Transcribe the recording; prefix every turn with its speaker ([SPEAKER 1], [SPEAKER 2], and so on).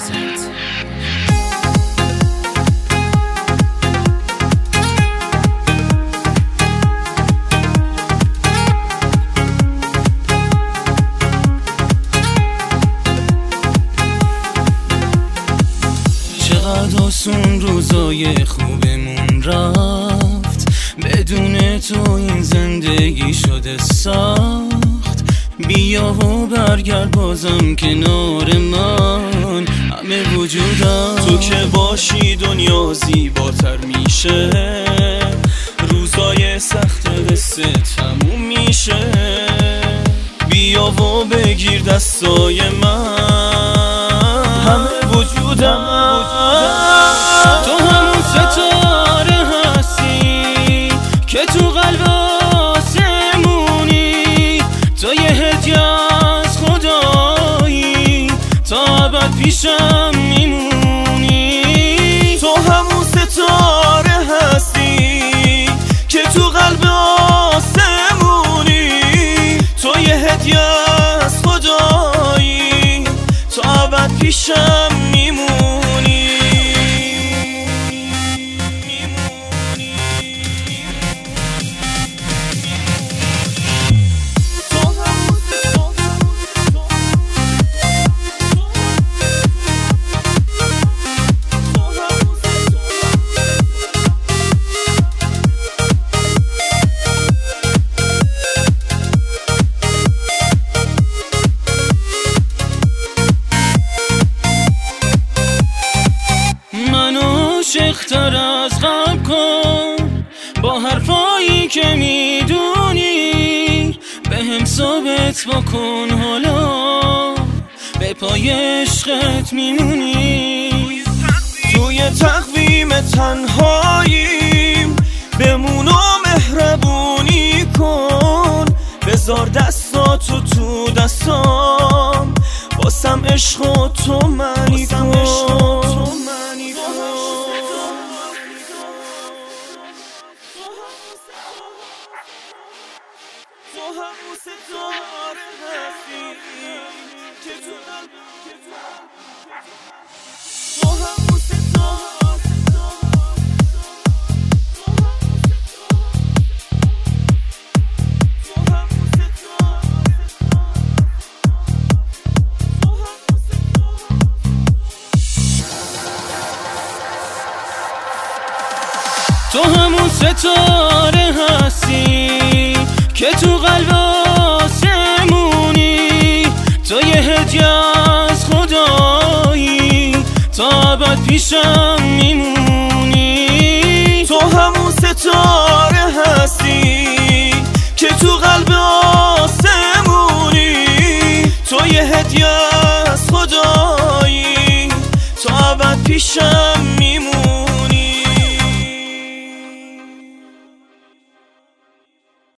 [SPEAKER 1] چقدر آسون روزای خوبمون رفت، بدون تو این زندگی شده سخت. بیا و برگرد بازم کنار من، همه وجودم تو که باشی دنیا زیباتر میشه. روزای سخت قصه تموم میشه. بیا و بگیر دستای من، همه وجودم تو همون ستاره هستی که تو قلب آسمونی. تو یه هدیه از خدایی، تا ابد پیشم میمونی. تو همون ستاره هستی که تو قلب آسمونی. تو یه هدیه از خدایی، تا ابد پیشم میمونی. عاشق‌تر از قبل کن، با حرفایی که میدونی بهم ثابت بکن. حالا به پای عشقت میمونی. توی تقویم تنهاییم بمون و مهربونی کن. بذار دستاتو تو دستام، واسم عشق تو معنی کن. تو همون ستاره هستی که تو قلب، تو همون ستاره، تو همون ستاره هستی که تو قلب آسمونی. تو یه هدیه از خدایی، تا ابد پیشم میمونی. تو همون ستاره هستی که تو قلب آسمونی. تو یه هدیه از خدایی، تا ابد پیشم